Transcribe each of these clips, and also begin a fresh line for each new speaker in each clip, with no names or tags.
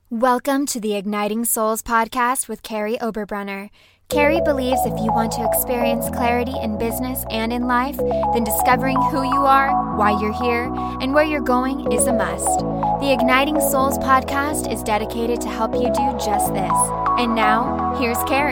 Welcome to the Igniting Souls podcast with Carrie Oberbrunner. Carrie believes if you want to experience clarity in business and in life, then discovering who you are, why you're here, and where you're going is a must. The Igniting Souls podcast is dedicated to help you do just this. And now, here's Carrie.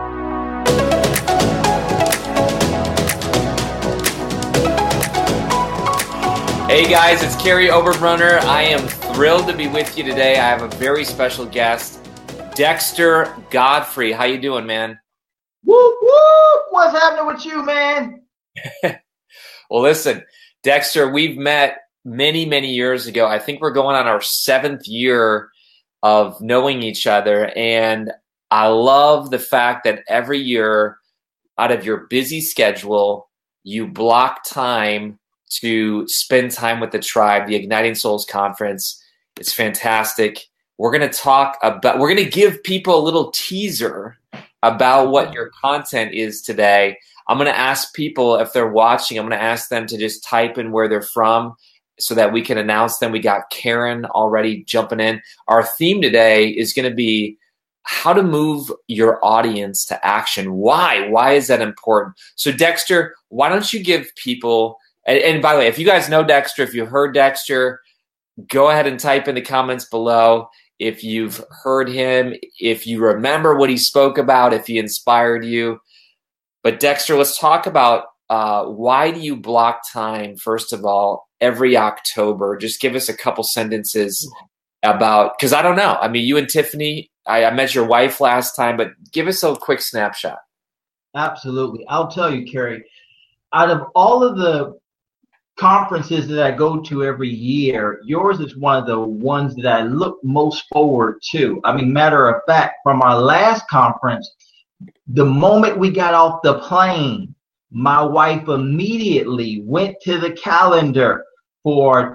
Hey guys, it's Carrie Oberbrunner. I am thrilled to be with you today. I have a very special guest, Dexter Godfrey. How you doing, man?
Whoop, whoop. What's happening with you, man?
Well, listen, Dexter, we've met many, many years ago. I think we're going on our 7th year of knowing each other. And I love the fact that every year out of your busy schedule, you block time to spend time with the tribe, the Igniting Souls Conference. It's fantastic. We're going to give people a little teaser about what your content is today. I'm going to ask people, if they're watching, I'm going to ask them to just type in where they're from so that we can announce them. We got Karen already jumping in. Our theme today is going to be how to move your audience to action. Why? Why is that important? So Dexter, why don't you give people, and by the way, if you guys know Dexter, if you heard Dexter, go ahead and type in the comments below if you've heard him, if you remember what he spoke about, if he inspired you. But Dexter, let's talk about why do you block time, first of all, every October? Just give us a couple sentences about, because I don't know. I mean, you and Tiffany, I met your wife last time, but give us a quick snapshot.
Absolutely. I'll tell you, Carrie, out of all of the conferences that I go to every year, yours is one of the ones that I look most forward to. I mean, matter of fact, from our last conference, the moment we got off the plane, my wife immediately went to the calendar for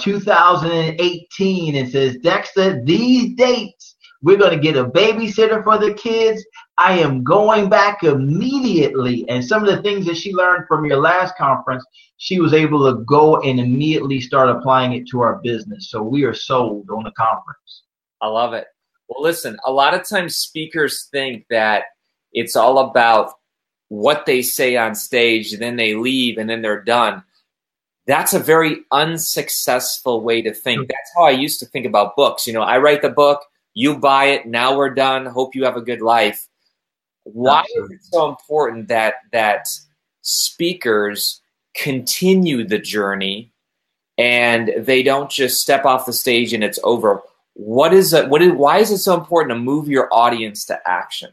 2018 and says, Dexter, these dates, we're going to get a babysitter for the kids. I am going back immediately. And some of the things that she learned from your last conference, she was able to go and immediately start applying it to our business. So we are sold on the conference.
I love it. Well, listen, a lot of times speakers think that it's all about what they say on stage, and then they leave and then they're done. That's a very unsuccessful way to think. That's how I used to think about books. You know, I write the book, you buy it, now we're done. Hope you have a good life. Why is it so important that speakers continue the journey and they don't just step off the stage and it's over? Why is it so important to move your audience to action?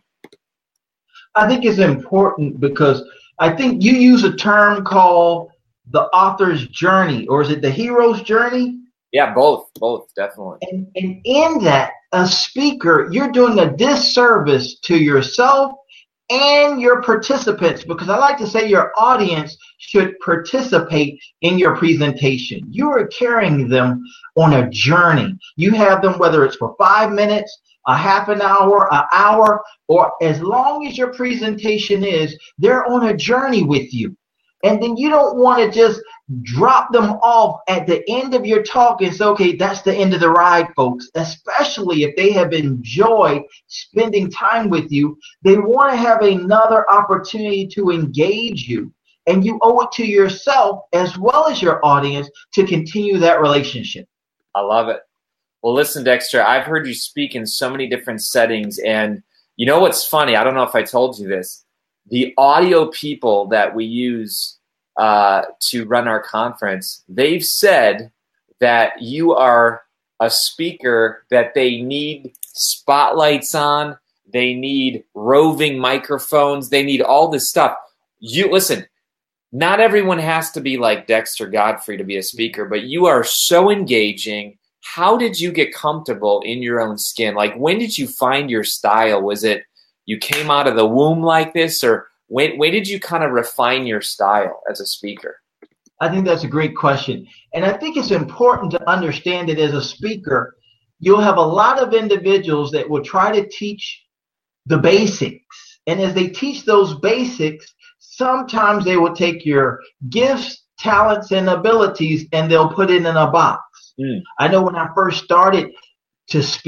I think it's important because I think you use a term called the author's journey, or is it the hero's journey?
Yeah, both, definitely.
And in that, a speaker, you're doing a disservice to yourself and your participants, because I like to say your audience should participate in your presentation. You are carrying them on a journey. You have them, whether it's for 5 minutes, a half an hour, or as long as your presentation is, they're on a journey with you. And then you don't want to just drop them off at the end of your talk and say, okay, that's the end of the ride, folks. Especially if they have enjoyed spending time with you. They want to have another opportunity to engage you. And you owe it to yourself as well as your audience to continue that relationship.
I love it. Well, listen, Dexter, I've heard you speak in so many different settings. And you know what's funny? I don't know if I told you this. The audio people that we use to run our conference, they've said that you are a speaker that they need spotlights on, they need roving microphones, they need all this stuff. You listen, not everyone has to be like Dexter Godfrey to be a speaker, but you are so engaging. How did you get comfortable in your own skin? Like, when did you find your style? Was it you came out of the womb like this, or when did you kind of refine your style as a speaker?
I think that's a great question. And I think it's important to understand that as a speaker, you'll have a lot of individuals that will try to teach the basics. And as they teach those basics, sometimes they will take your gifts, talents, and abilities, and they'll put it in a box. I know when I first started to speak,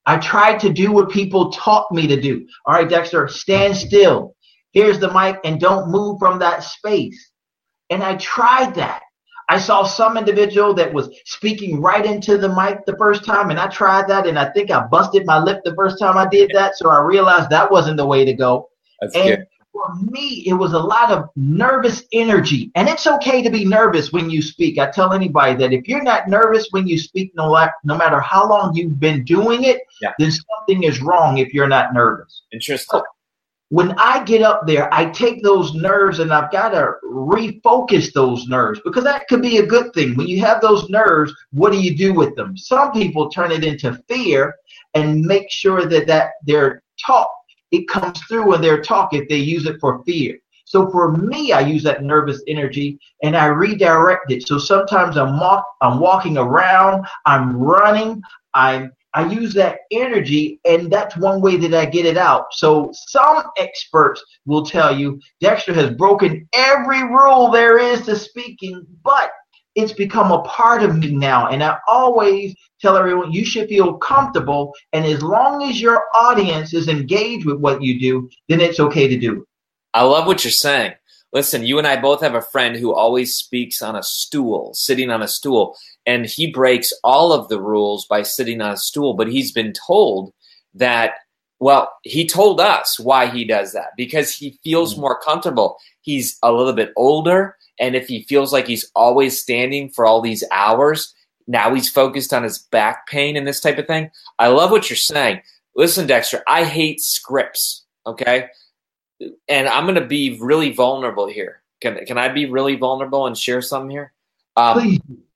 I tried to do what people taught me to do. All right, Dexter, stand still. Here's the mic and don't move from that space. And I tried that. I saw some individual that was speaking right into the mic the first time, and I tried that, and I think I busted my lip the first time I did that, so I realized that wasn't the way to go.
That's
and
good.
For me, it was a lot of nervous energy, and it's okay to be nervous when you speak. I tell anybody that if you're not nervous when you speak, no matter how long you've been doing it, then something is wrong if you're not nervous.
Interesting.
When I get up there, I take those nerves and I've got to refocus those nerves, because that could be a good thing. When you have those nerves, what do you do with them? Some people turn it into fear and make sure that their talk, it comes through in their talk if they use it for fear. So for me, I use that nervous energy and I redirect it. So sometimes I'm walking around, I'm running, I use that energy, and that's one way that I get it out. So some experts will tell you Dexter has broken every rule there is to speaking, but it's become a part of me now. And I always tell everyone you should feel comfortable, and as long as your audience is engaged with what you do, then it's okay to do it.
I love what you're saying. Listen, you and I both have a friend who always speaks on a stool, sitting on a stool, and he breaks all of the rules by sitting on a stool. But he's been told that, well, he told us why he does that, because he feels more comfortable. He's a little bit older, and if he feels like he's always standing for all these hours, now he's focused on his back pain and this type of thing. I love what you're saying. Listen, Dexter, I hate scripts, okay? And I'm going to be really vulnerable here. Can I be really vulnerable and share something here?
Please.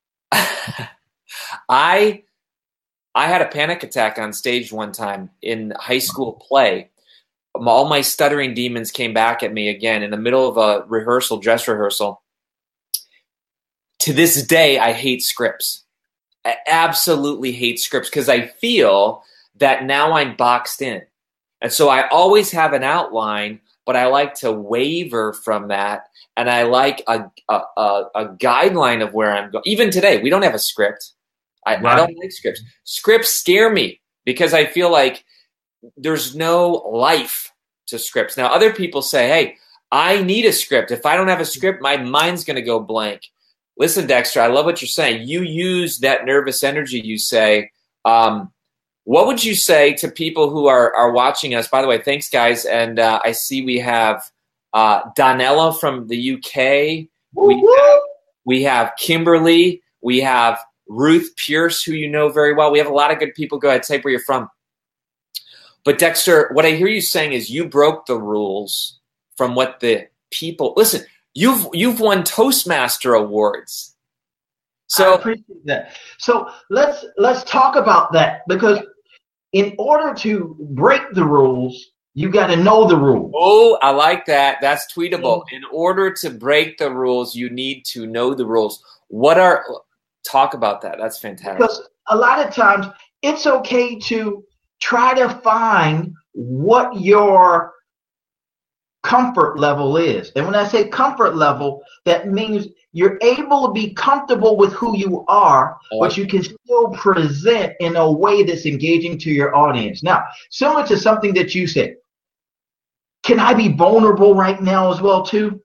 I had a panic attack on stage one time in high school play. All my stuttering demons came back at me again in the middle of a rehearsal, dress rehearsal. To this day, I hate scripts. I absolutely hate scripts because I feel that now I'm boxed in. And so I always have an outline, but I like to waver from that, and I like a guideline of where I'm going. Even today, we don't have a script. I don't like scripts. Scripts scare me because I feel like there's no life to scripts. Now, other people say, hey, I need a script. If I don't have a script, my mind's going to go blank. Listen, Dexter, I love what you're saying. You use that nervous energy, you say. What would you say to people who are watching us? By the way, thanks, guys. And I see we have Donella from the UK. We have Kimberly. We have Ruth Pierce, who you know very well. We have a lot of good people. Go ahead, say where you're from. But Dexter, what I hear you saying is you broke the rules from what the people – listen, you've won Toastmaster awards. So
I appreciate that. So let's talk about that, because in order to break the rules, you got to know the rules.
Oh, I like that. That's tweetable. In order to break the rules, you need to know the rules. Talk about that. That's fantastic.
Because a lot of times it's okay to try to find what your comfort level is. And when I say comfort level, that means you're able to be comfortable with who you are, but you can still present in a way that's engaging to your audience. Now, similar to something that you said, can I be vulnerable right now as well, too?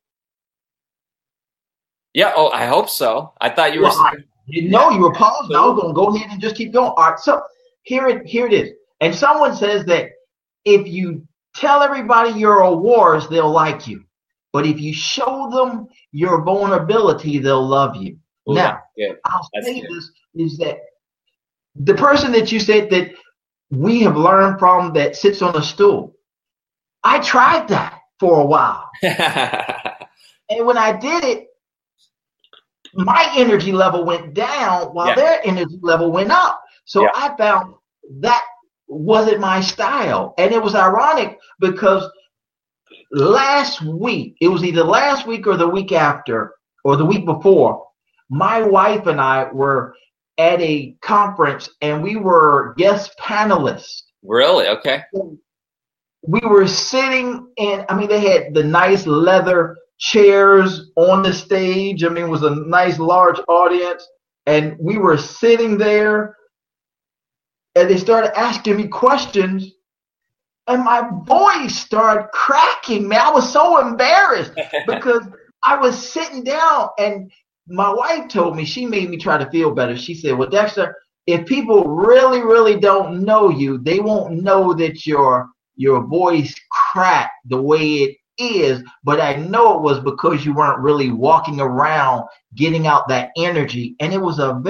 Yeah. Oh, I hope so. I thought you were saying.
No, you were pausing. I was going to go ahead and just keep going. All right. So here it is. And someone says that if you tell everybody your awards, they'll like you. But if you show them your vulnerability, they'll love you.
Ooh,
now, I'll say this is that the person that you said that we have learned from that sits on a stool, I tried that for a while. And when I did it, my energy level went down while their energy level went up. So I found that wasn't my style. And it was ironic because last week, it was either last week or the week after or the week before, my wife and I were at a conference and we were guest panelists.
Really? Okay.
We were sitting in, they had the nice leather chairs on the stage. It was a nice large audience. And we were sitting there and they started asking me questions, and my voice started cracking, man. I was so embarrassed because I was sitting down, and my wife told me, she made me try to feel better. She said, well, Dexter, if people really, really don't know you, they won't know that your voice cracked the way it is. But I know it was because you weren't really walking around getting out that energy. And it was a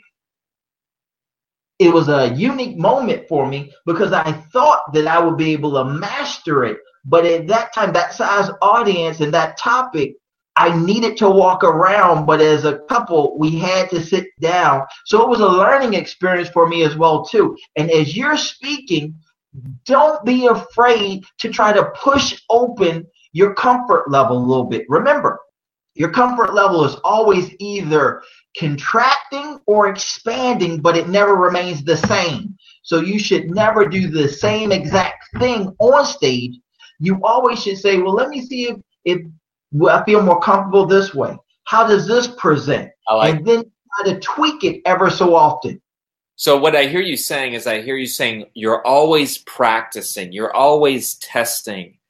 unique moment for me because I thought that I would be able to master it. But at that time, that size audience and that topic, I needed to walk around, but as a couple, we had to sit down. So it was a learning experience for me as well, too. And as you're speaking, don't be afraid to try to push open your comfort level a little bit. Remember, your comfort level is always either contracting or expanding, but it never remains the same. So you should never do the same exact thing on stage. You always should say, well, let me see if I feel more comfortable this way. How does this present? And then try to tweak it ever so often.
So what I hear you saying is you're always practicing. You're always testing.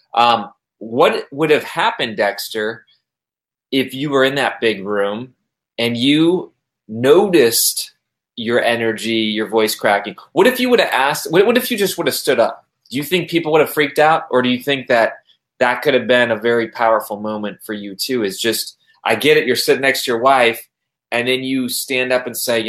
What would have happened, Dexter, if you were in that big room and you noticed your energy, your voice cracking? What if you would have asked, what if you just would have stood up? Do you think people would have freaked out? Or do you think that could have been a very powerful moment for you too? Is just, I get it, you're sitting next to your wife, and then you stand up and say,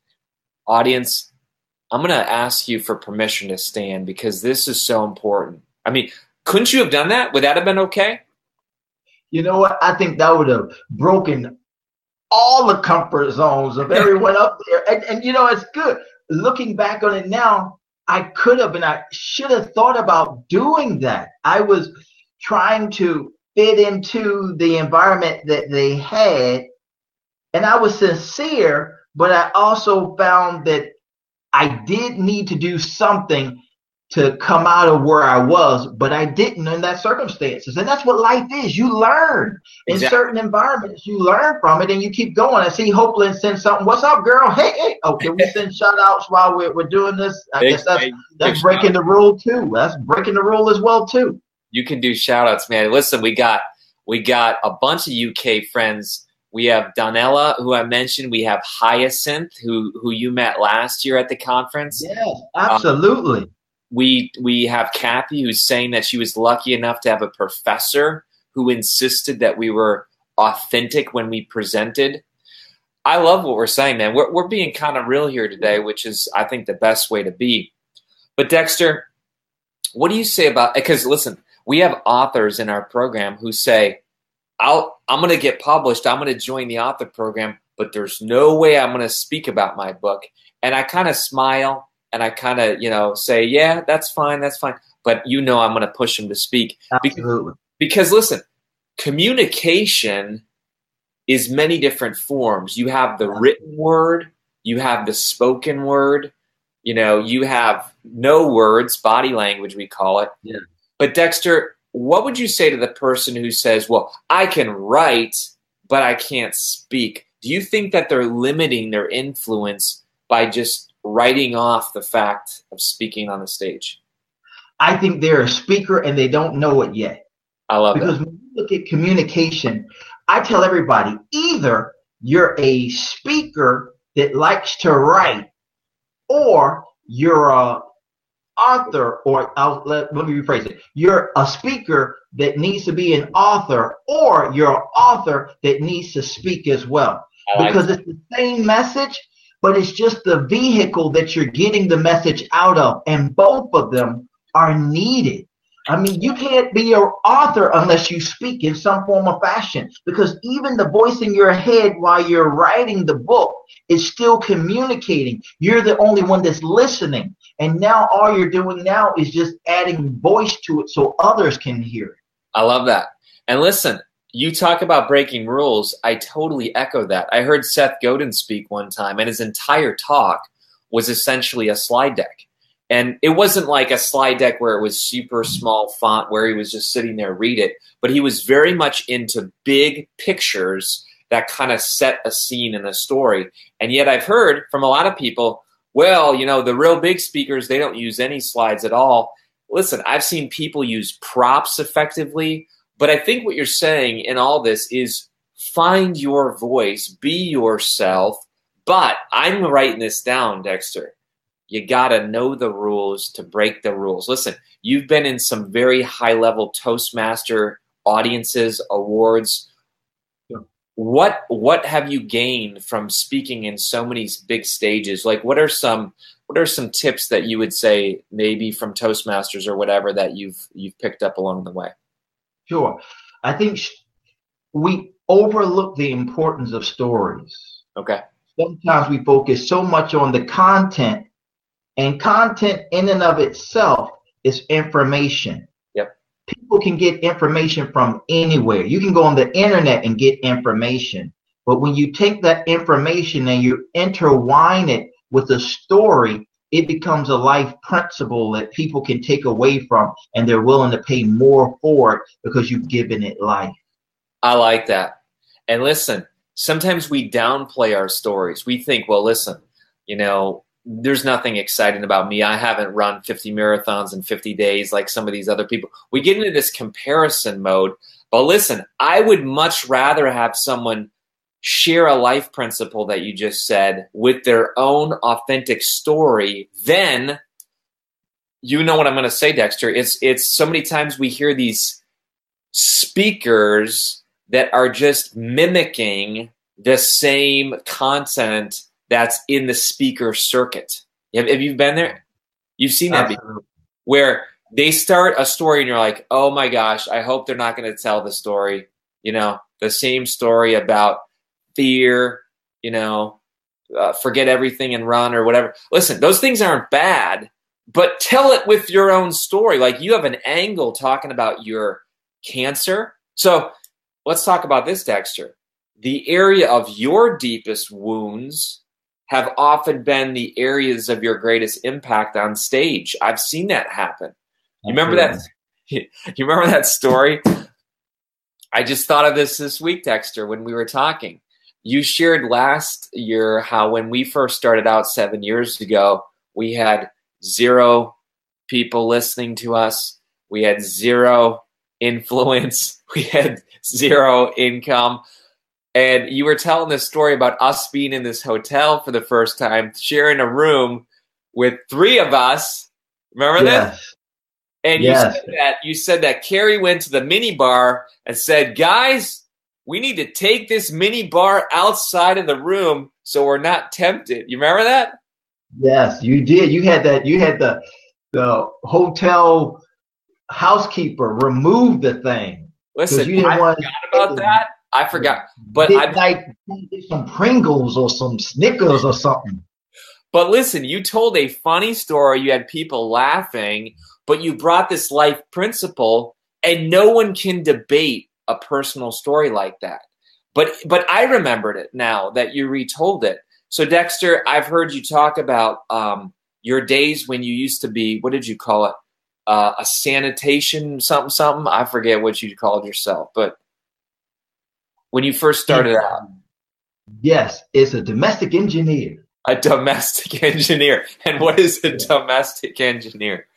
audience, I'm going to ask you for permission to stand because this is so important. I mean, couldn't you have done that? Would that have been okay?
You know what? I think that would have broken all the comfort zones of everyone up there. And it's good. Looking back on it now, I could have and I should have thought about doing that. I was trying to fit into the environment that they had, and I was sincere, but I also found that I did need to do something to come out of where I was, but I didn't in that circumstances. And that's what life is. You learn in certain environments. You learn from it and you keep going. I see Hopeland send something. What's up, girl? Hey. Oh, can we send shout outs while we're doing this? I guess that's breaking the rule too. That's breaking the rule as well too.
You can do shout outs, man. Listen, we got a bunch of UK friends. We have Donella, who I mentioned. We have Hyacinth, who you met last year at the conference.
Yes, absolutely.
We have Kathy, who's saying that she was lucky enough to have a professor who insisted that we were authentic when we presented. I love what we're saying, man. We're being kind of real here today, which is, I think, the best way to be. But Dexter, what do you say about, because listen, we have authors in our program who say, I'm going to get published. I'm going to join the author program, but there's no way I'm going to speak about my book. And I kind of smile. And I kind of, say, yeah, that's fine. But I'm going to push them to speak.
Absolutely.
Because listen, communication is many different forms. You have the written word, you have the spoken word, you have no words, body language, we call it.
Yeah.
But Dexter, what would you say to the person who says, well, I can write, but I can't speak? Do you think that they're limiting their influence by just writing off the fact of speaking on the stage?
I think they're a speaker and they don't know it yet.
I love
because
that.
When you look at communication, I tell everybody, either you're a speaker that likes to write, or you're a author, or let me rephrase it. You're a speaker that needs to be an author, or you're an author that needs to speak as well. Because it's the same message, but it's just the vehicle that you're getting the message out of, and both of them are needed. I mean, you can't be an author unless you speak in some form of fashion, because even the voice in your head while you're writing the book is still communicating. You're the only one that's listening, and now all you're doing now is just adding voice to it so others can hear it.
I love that. And listen, you talk about breaking rules. I totally echo that. I heard Seth Godin speak one time, and his entire talk was essentially a slide deck. And it wasn't like a slide deck where it was super small font where he was just sitting there, read it. But he was very much into big pictures that kind of set a scene in a story. And yet I've heard from a lot of people, well, the real big speakers, they don't use any slides at all. Listen, I've seen people use props effectively, but I think what you're saying in all this is find your voice, be yourself. But I'm writing this down, Dexter. You got to know the rules to break the rules. Listen, you've been in some very high-level Toastmaster audiences, awards.
Yeah.
What have you gained from speaking in so many big stages? Like, what are some tips that you would say maybe from Toastmasters or whatever that you've picked up along the way?
Sure. I think we overlook the importance of stories.
Okay.
Sometimes we focus so much on the content, and content in and of itself is information.
Yep.
People can get information from anywhere. You can go on the internet and get information. But when you take that information and you intertwine it with a story, it becomes a life principle that people can take away from, and they're willing to pay more for it because you've given it life.
I like that. And listen, sometimes we downplay our stories. We think, well, listen, there's nothing exciting about me. I haven't run 50 marathons in 50 days like some of these other people. We get into this comparison mode. But listen, I would much rather have someone share a life principle that you just said with their own authentic story than, you know what I'm going to say, Dexter. It's so many times we hear these speakers that are just mimicking the same content that's in the speaker circuit. Have you been there? You've seen that before, where they start a story and you're like, oh my gosh, I hope they're not going to tell the story, the same story about fear, forget everything and run or whatever. Listen, those things aren't bad, but tell it with your own story. Like, you have an angle talking about your cancer. So let's talk about this, Dexter. The area of your deepest wounds have often been the areas of your greatest impact on stage. I've seen that happen. You remember that? You remember that story? I just thought of this week, Dexter, when we were talking. You shared last year how when we first started out 7 years ago, we had 0 people listening to us. We had 0 influence. We had 0 income. And you were telling this story about us being in this hotel for the first time, sharing a room with 3 of us. Remember that? And you said that Carrie went to the mini bar and said, guys, we need to take this mini bar outside of the room so we're not tempted. You remember that?
Yes, you did. You had that. You had the hotel housekeeper remove the thing.
Listen,
you didn't
I
want
forgot about that. I forgot. But
I some Pringles or some Snickers or something.
But listen, you told a funny story. You had people laughing, but you brought this life principle, and no one can debate a personal story like that. But I remembered it now that you retold it. So Dexter, I've heard you talk about your days when you used to be, what did you call it? A sanitation something. I forget what you called yourself, but when you first started out.
Yes, it's a domestic engineer.
A domestic engineer. And what is a domestic engineer?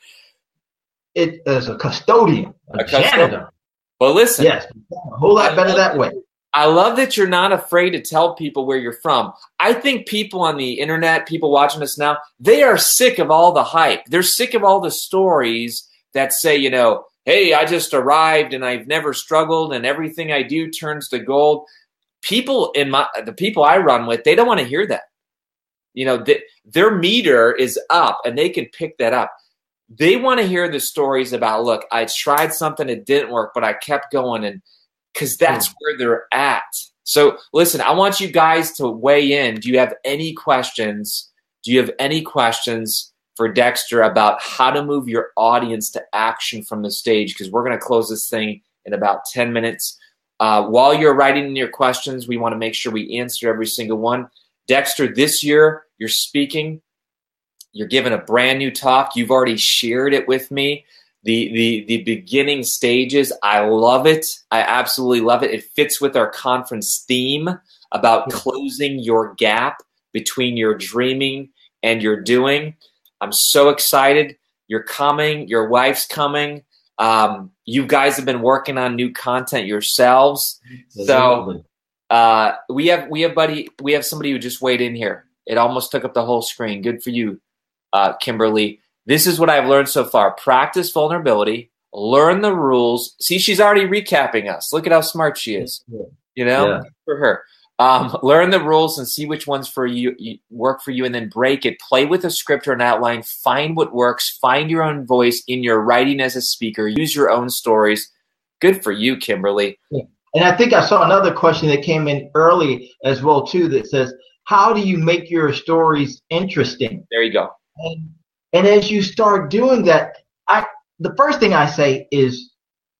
It is a custodian, a janitor.
Well, listen.
Yes, a whole lot better that way.
I love that you're not afraid to tell people where you're from. I think people on the internet, people watching us now, they are sick of all the hype. They're sick of all the stories that say, hey, I just arrived and I've never struggled and everything I do turns to gold. The people I run with, they don't want to hear that. Their meter is up and they can pick that up. They want to hear the stories about, look, I tried something, it didn't work, but I kept going, and because that's where they're at. So listen, I want you guys to weigh in. Do you have any questions? For Dexter about how to move your audience to action from the stage? Because we're going to close this thing in about 10 minutes. While you're writing in your questions, we want to make sure we answer every single one. Dexter, this year you're speaking. You're giving a brand new talk. You've already shared it with me. The beginning stages, I love it. I absolutely love it. It fits with our conference theme about closing your gap between your dreaming and you're doing. I'm so excited. You're coming. Your wife's coming. You guys have been working on new content yourselves. So we have somebody who just weighed in here. It almost took up the whole screen. Good for you, Kimberly. This is what I've learned so far. Practice vulnerability. Learn the rules. See, she's already recapping us. Look at how smart she is. You know,
Yeah.
for her. Learn the rules and see which ones for you work for you, and then break it. Play with a script or an outline. Find what works. Find your own voice in your writing as a speaker. Use your own stories. Good for you, Kimberly.
Yeah. And I think I saw another question that came in early as well too that says, how do you make your stories interesting?
There you go.
And as you start doing that, the first thing I say is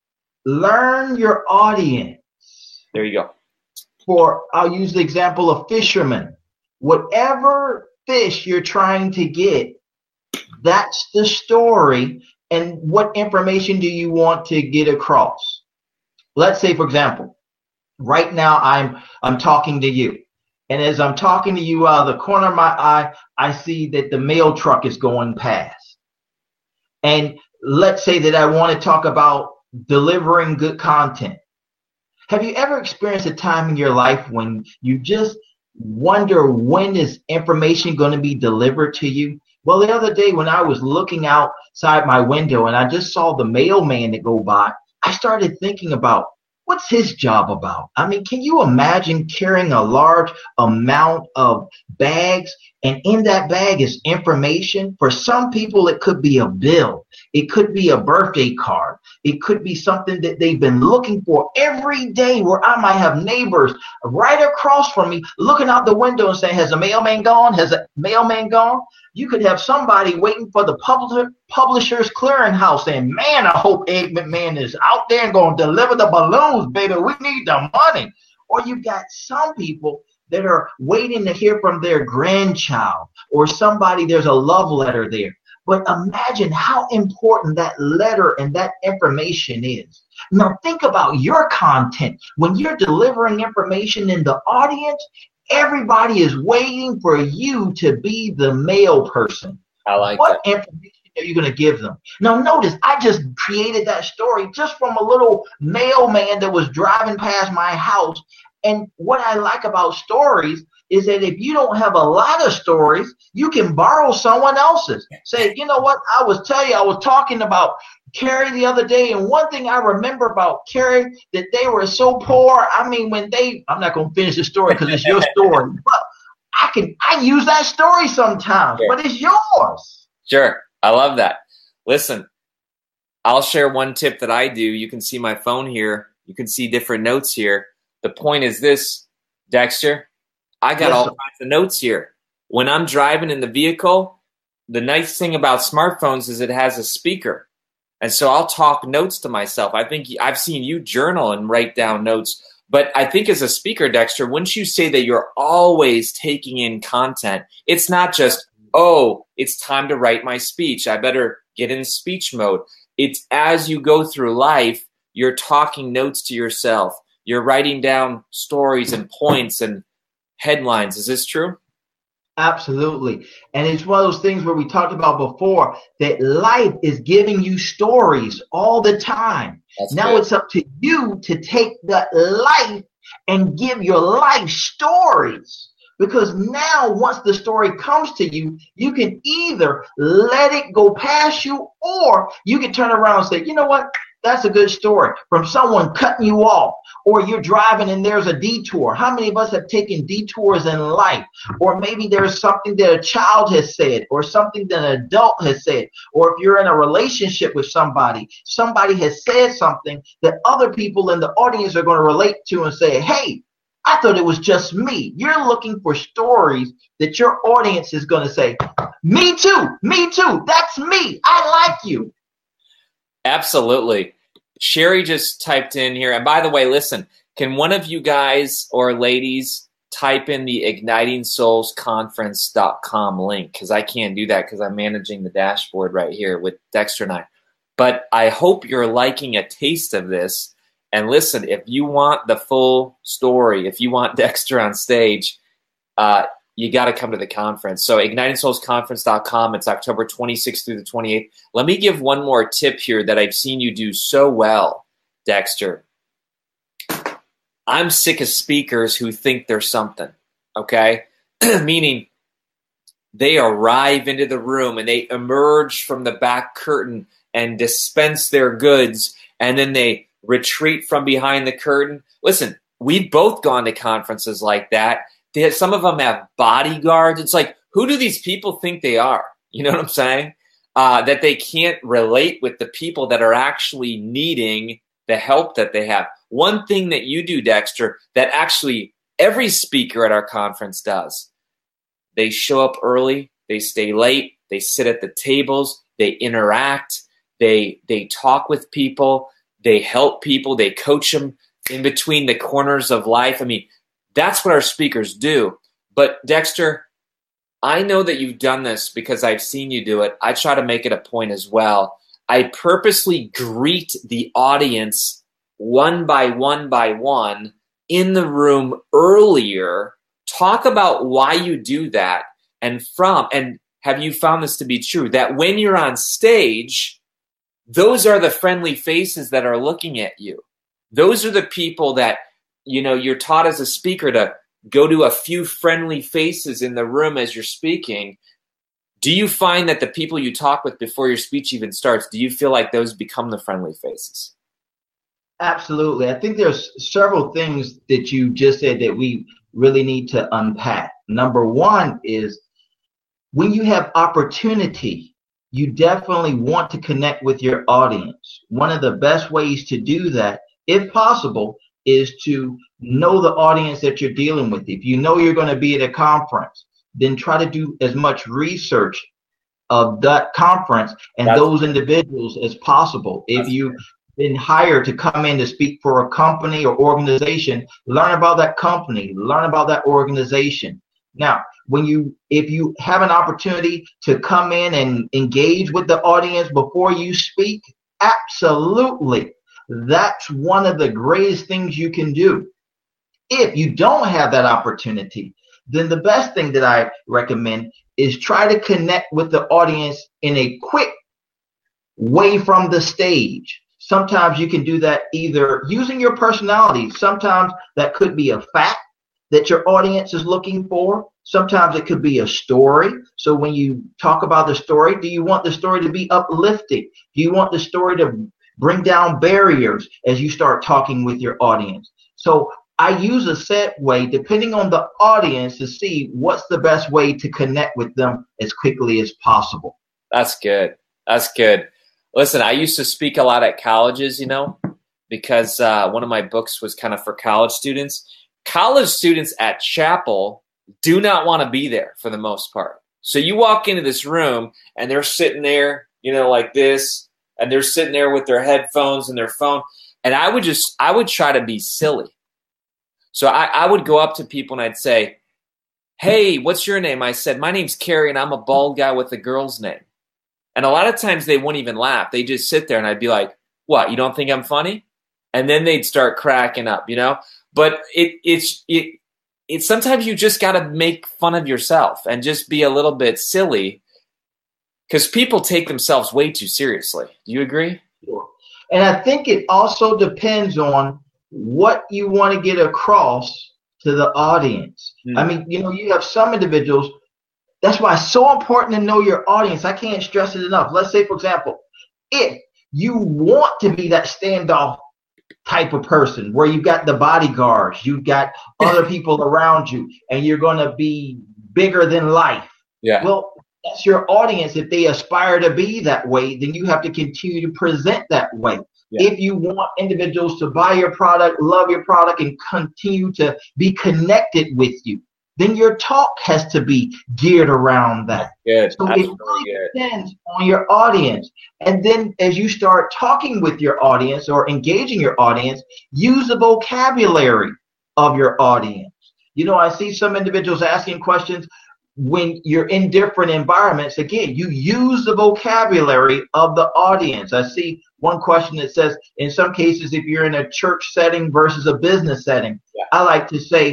learn your audience.
There you go.
I'll use the example of fishermen. Whatever fish you're trying to get, that's the story. And what information do you want to get across? Let's say, for example, right now I'm talking to you. And as I'm talking to you out of the corner of my eye, I see that the mail truck is going past. And let's say that I want to talk about delivering good content. Have you ever experienced a time in your life when you just wonder when is information going to be delivered to you? Well, the other day when I was looking outside my window and I just saw the mailman that go by, I started thinking about what's his job about? I mean, can you imagine carrying a large amount of bags, and in that bag is information? For some people, it could be a bill. It could be a birthday card. It could be something that they've been looking for every day, where I might have neighbors right across from me looking out the window and saying, has the mailman gone? Has the mailman gone? You could have somebody waiting for the Publishers Clearinghouse saying, man, I hope Ed McMahon is out there and going to deliver the balloons, baby. We need the money. Or you've got some people that are waiting to hear from their grandchild or somebody, there's a love letter there. But imagine how important that letter and that information is. Now think about your content. When you're delivering information in the audience, everybody is waiting for you to be the mail person.
I like
what
that.
Information are you going to give them? Now notice, I just created that story just from a little mailman that was driving past my house. And what I like about stories is that if you don't have a lot of stories, you can borrow someone else's. Say, you know what? I was talking about Carrie the other day, and one thing I remember about Carrie, that they were so poor. I mean, I'm not going to finish the story because it's your story, but I use that story sometimes,
Sure.
But it's yours.
Sure. I love that. Listen, I'll share one tip that I do. You can see my phone here. You can see different notes here. The point is this, Dexter, I got all kinds of notes here. When I'm driving in the vehicle, the nice thing about smartphones is it has a speaker. And so I'll talk notes to myself. I think I've seen you journal and write down notes. But I think as a speaker, Dexter, wouldn't you say that you're always taking in content? It's not just, oh, it's time to write my speech. I better get in speech mode. It's as you go through life, you're talking notes to yourself. You're writing down stories and points and headlines. Is this true?
Absolutely. And it's one of those things where we talked about before that life is giving you stories all the time. Now it's up to you to take that life and give your life stories. Because now once the story comes to you, you can either let it go past you, or you can turn around and say, you know what? That's a good story, from someone cutting you off, or you're driving and there's a detour. How many of us have taken detours in life? Or maybe there's something that a child has said, or something that an adult has said. Or if you're in a relationship with somebody has said something that other people in the audience are going to relate to and say, hey, I thought it was just me. You're looking for stories that your audience is going to say, me too, that's me, I like you.
Absolutely. Sherry just typed in here. And by the way, listen, can one of you guys or ladies type in the ignitingsoulsconference.com link? Because I can't do that because I'm managing the dashboard right here with Dexter and I. But I hope you're liking a taste of this. And listen, if you want the full story, if you want Dexter on stage, you got to come to the conference. So ignitingsoulsconference.com. It's October 26th through the 28th. Let me give one more tip here that I've seen you do so well, Dexter. I'm sick of speakers who think they're something, okay? Meaning they arrive into the room and they emerge from the back curtain and dispense their goods, and then they retreat from behind the curtain. Listen, we've both gone to conferences like that. Some of them have bodyguards. It's like, who do these people think they are? You know what I'm saying? That they can't relate with the people that are actually needing the help that they have. One thing that you do, Dexter, that actually every speaker at our conference does, they show up early, they stay late, they sit at the tables, they interact, they talk with people, they help people, they coach them in between the corners of life. I mean, that's what our speakers do. But Dexter, I know that you've done this because I've seen you do it. I try to make it a point as well. I purposely greet the audience one by one in the room earlier. Talk about why you do that, and have you found this to be true, that when you're on stage, those are the friendly faces that are looking at you. Those are the people that, you know, you're taught as a speaker to go to a few friendly faces in the room as you're speaking. Do you find that the people you talk with before your speech even starts, do you feel like those become the friendly faces?
Absolutely. I think there's several things that you just said that we really need to unpack. Number one is when you have opportunity, you definitely want to connect with your audience. One of the best ways to do that, if possible, is to know the audience that you're dealing with. If you know you're going to be at a conference, then try to do as much research of that conference and those individuals as possible. If you've been hired to come in to speak for a company or organization, learn about that company, learn about that organization. Now, if you have an opportunity to come in and engage with the audience before you speak, absolutely. That's one of the greatest things you can do. If you don't have that opportunity, then the best thing that I recommend is try to connect with the audience in a quick way from the stage. Sometimes you can do that either using your personality. Sometimes that could be a fact that your audience is looking for. Sometimes it could be a story. So when you talk about the story, do you want the story to be uplifting? Do you want the story to bring down barriers as you start talking with your audience? So I use a set way depending on the audience to see what's the best way to connect with them as quickly as possible.
That's good. That's good. Listen, I used to speak a lot at colleges, you know, because one of my books was kind of for college students. College students at Chapel do not want to be there for the most part. So you walk into this room and they're sitting there, you know, like this, and they're sitting there with their headphones and their phone. And I would try to be silly. So I would go up to people and I'd say, hey, what's your name? I said, my name's Carrie and I'm a bald guy with a girl's name. And a lot of times they wouldn't even laugh. They just sit there and I'd be like, what, you don't think I'm funny? And then they'd start cracking up, you know? But it's sometimes you just got to make fun of yourself and just be a little bit silly because people take themselves way too seriously. Do you agree?
Sure. And I think it also depends on what you want to get across to the audience. I mean, you know, you have some individuals. That's why it's so important to know your audience. I can't stress it enough. Let's say, for example, if you want to be that standoff type of person where you've got the bodyguards, you've got other people around you, and you're going to be bigger than life. Yeah. Well, that's your audience. If they aspire to be that way, then you have to continue to present that way. Yeah. If you want individuals to buy your product, love your product, and continue to be connected with you, then your talk has to be geared around that.
Good.
So it really depends on your audience. And then as you start talking with your audience or engaging your audience, use the vocabulary of your audience. You know, I see some individuals asking questions when you're in different environments. Again, you use the vocabulary of the audience. I see one question that says, in some cases, if you're in a church setting versus a business setting, I like to say,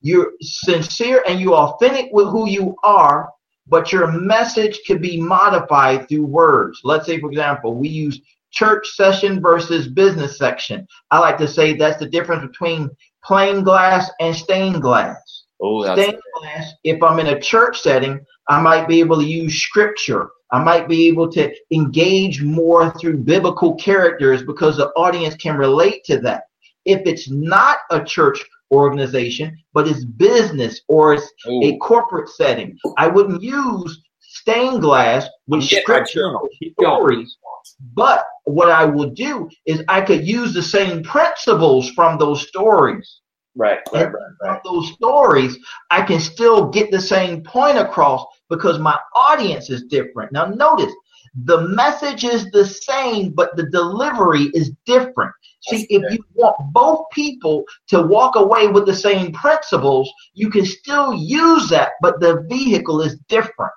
you're sincere and you're authentic with who you are, but your message can be modified through words. Let's say, for example, we use church session versus business section. I like to say that's the difference between plain glass and stained glass. Stained glass, if I'm in a church setting, I might be able to use scripture. I might be able to engage more through biblical characters because the audience can relate to that. If it's not a church organization, but it's business or it's a corporate setting, I wouldn't use stained glass with scripture stories. But what I will do is I could use the same principles from those stories.
Right.
From those stories, I can still get the same point across because my audience is different. Now, notice the message is the same, but the delivery is different. See, if you want both people to walk away with the same principles, you can still use that, but the vehicle is different.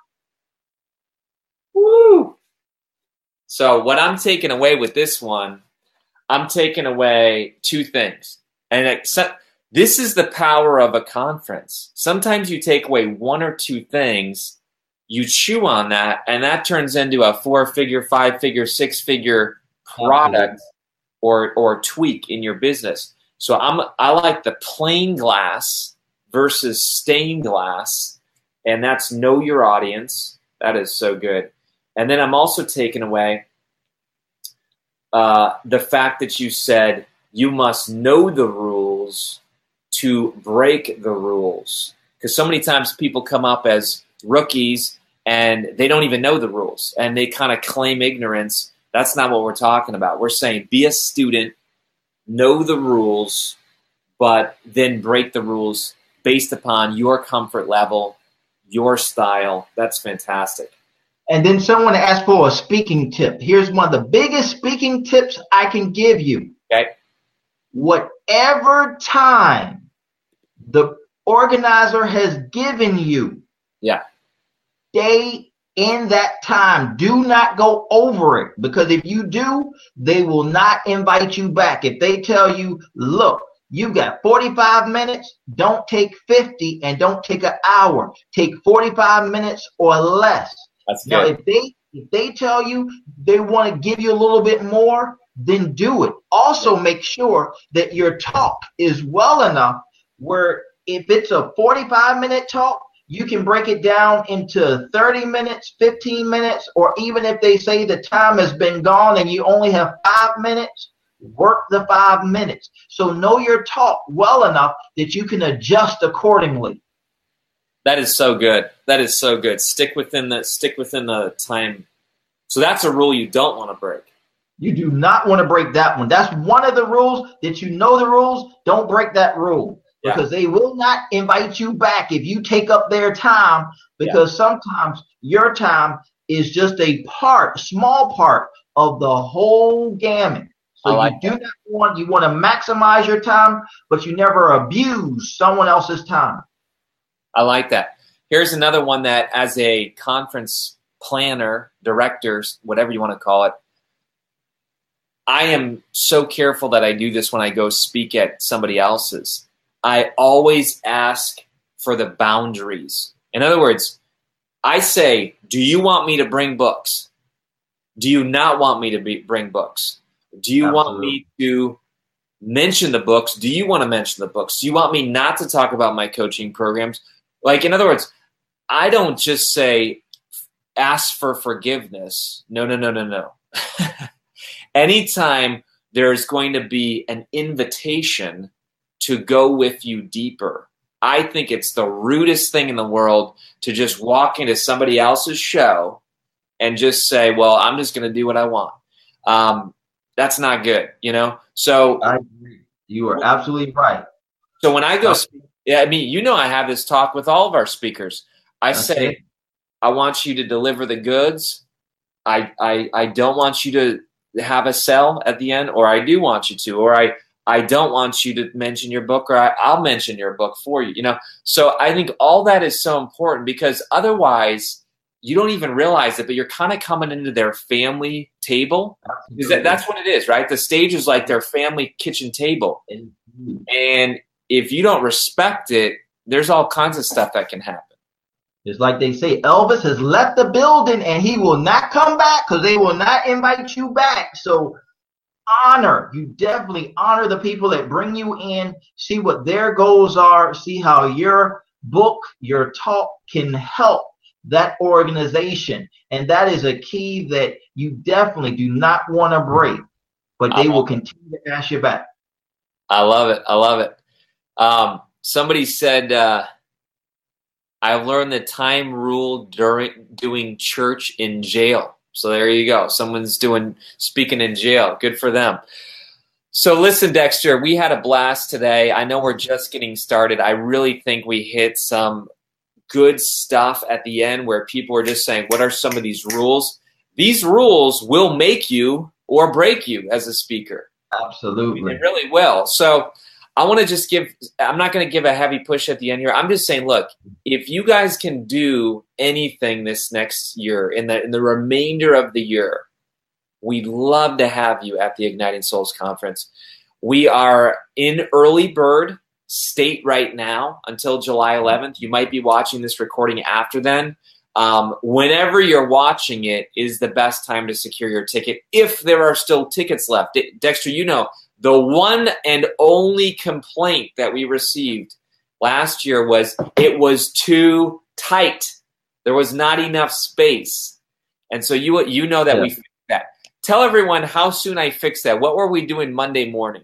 Woo! So what I'm taking away with this one, I'm taking away two things. And this is the power of a conference. Sometimes you take away one or two things, you chew on that, and that turns into a 4-figure, 5-figure, 6-figure product or tweak in your business. So I like the plain glass versus stained glass, and that's know your audience. That is so good. And then I'm also taking away the fact that you said you must know the rules to break the rules. Because so many times people come up as rookies and they don't even know the rules and they kind of claim ignorance. That's not what we're talking about. We're saying be a student, know the rules, but then break the rules based upon your comfort level, your style. That's fantastic.
And then someone asked for a speaking tip. Here's one of the biggest speaking tips I can give you.
Okay.
Whatever time the organizer has given you, stay in that time. Do not go over it, because if you do, they will not invite you back. If they tell you, look, you got 45 minutes, don't take 50 and don't take an hour. Take 45 minutes or less. Now, if they tell you they want to give you a little bit more, then do it. Also, make sure that your talk is well enough where if it's a 45-minute talk, you can break it down into 30 minutes, 15 minutes, or even if they say the time has been gone and you only have 5 minutes, work the 5 minutes. So know your talk well enough that you can adjust accordingly.
That is so good. That is so good. Stick within the time. So that's a rule you don't want to break.
You do not want to break that one. That's one of the rules that you know the rules. Don't break that rule because they will not invite you back if you take up their time, because sometimes your time is just a small part of the whole gamut. So you want to maximize your time, but you never abuse someone else's time.
I like that. Here's another one that as a conference planner, directors, whatever you want to call it, I am so careful that I do this when I go speak at somebody else's. I always ask for the boundaries. In other words, I say, do you want me to bring books? Do you not want me to bring books? Do you want me to mention the books? Do you want to mention the books? Do you want me not to talk about my coaching programs? Like, in other words, I don't just say, ask for forgiveness. No. Anytime there's going to be an invitation to go with you deeper, I think it's the rudest thing in the world to just walk into somebody else's show and just say, well, I'm just going to do what I want. That's not good, So
I agree. You are absolutely right.
So when I go speak, I have this talk with all of our speakers. I say, I want you to deliver the goods. I don't want you to have a sell at the end, or I do want you to, or I don't want you to mention your book, or I'll mention your book for you, So I think all that is so important, because otherwise you don't even realize it, but you're kind of coming into their family table. That's what it is, right? The stage is like their family kitchen table. And if you don't respect it, there's all kinds of stuff that can happen.
It's like they say, Elvis has left the building and he will not come back because they will not invite you back. So you definitely honor the people that bring you in, see what their goals are, see how your book, your talk can help that organization. And that is a key that you definitely do not want to break, but they will continue to ask you back.
I love it. I love it. Somebody said, I've learned the time rule during doing church in jail. So there you go. Someone's speaking in jail. Good for them. So listen, Dexter, we had a blast today. I know we're just getting started. I really think we hit some good stuff at the end where people are just saying, what are some of these rules? These rules will make you or break you as a speaker.
Absolutely.
I mean, it really will. So I want to just I'm not going to give a heavy push at the end here. I'm just saying, look, if you guys can do anything this next year, in the remainder of the year, we'd love to have you at the Igniting Souls Conference. We are in early bird state right now until July 11th. You might be watching this recording after then. Whenever you're watching it is the best time to secure your ticket, if there are still tickets left. Dexter, you know, the one and only complaint that we received last year was it was too tight. There was not enough space. And so you know that we fixed that. Tell everyone how soon I fixed that. What were we doing Monday morning?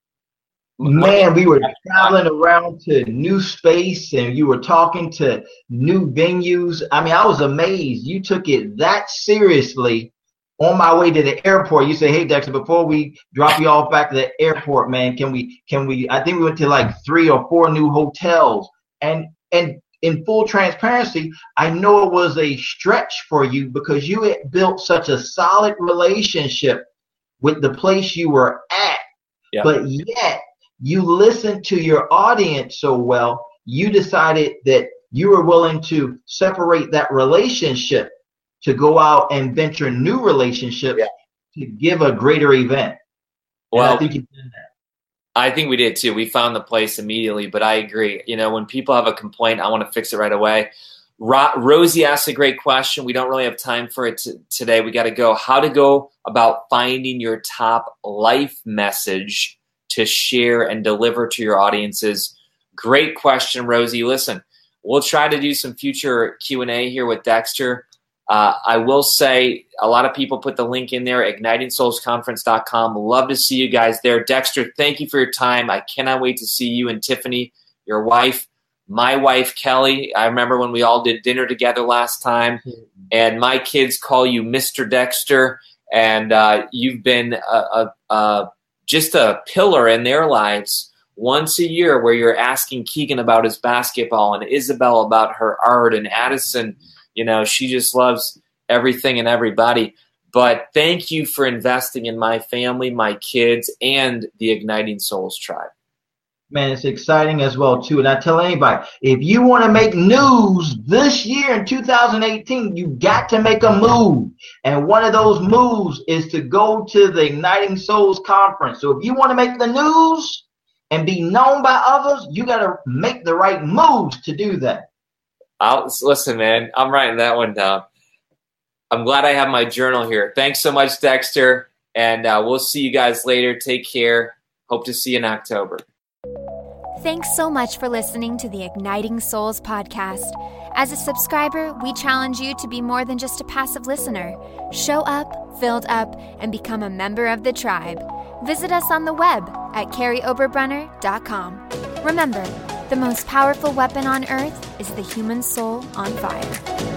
Man, we were traveling around to new space and you were talking to new venues. I mean, I was amazed. You took it that seriously. On my way to the airport, you say, hey, Dexter, before we drop you off back to the airport, man, can we, I think we went to like 3 or 4 new hotels. And in full transparency, I know it was a stretch for you because you had built such a solid relationship with the place you were at. Yeah. But yet you listened to your audience so well, you decided that you were willing to separate that relationship to go out and venture new relationships to give a greater event. Well, I think you did that.
I think we did too. We found the place immediately, but I agree. You know, when people have a complaint, I want to fix it right away. Rosie asked a great question. We don't really have time for it today. We got to go. How to go about finding your top life message to share and deliver to your audiences. Great question, Rosie. Listen, we'll try to do some future Q&A here with Dexter. I will say a lot of people put the link in there, ignitingsoulsconference.com. Love to see you guys there. Dexter, thank you for your time. I cannot wait to see you and Tiffany, your wife, my wife, Kelly. I remember when we all did dinner together last time, and my kids call you Mr. Dexter, and you've been just a pillar in their lives once a year where you're asking Keegan about his basketball and Isabel about her art and Addison. You know, she just loves everything and everybody. But thank you for investing in my family, my kids, and the Igniting Souls tribe.
Man, it's exciting as well, too. And I tell anybody, if you want to make news this year in 2018, you got to make a move. And one of those moves is to go to the Igniting Souls Conference. So if you want to make the news and be known by others, you got to make the right moves to do that.
Listen, man, I'm writing that one down. I'm glad I have my journal here. Thanks so much, Dexter, and we'll see you guys later. Take care. Hope to see you in October.
Thanks so much for listening to the Igniting Souls podcast. As a subscriber, we challenge you to be more than just a passive listener. Show up, filled up, and become a member of the tribe. Visit us on the web at carryoberbrunner.com. Remember, the most powerful weapon on earth is the human soul on fire.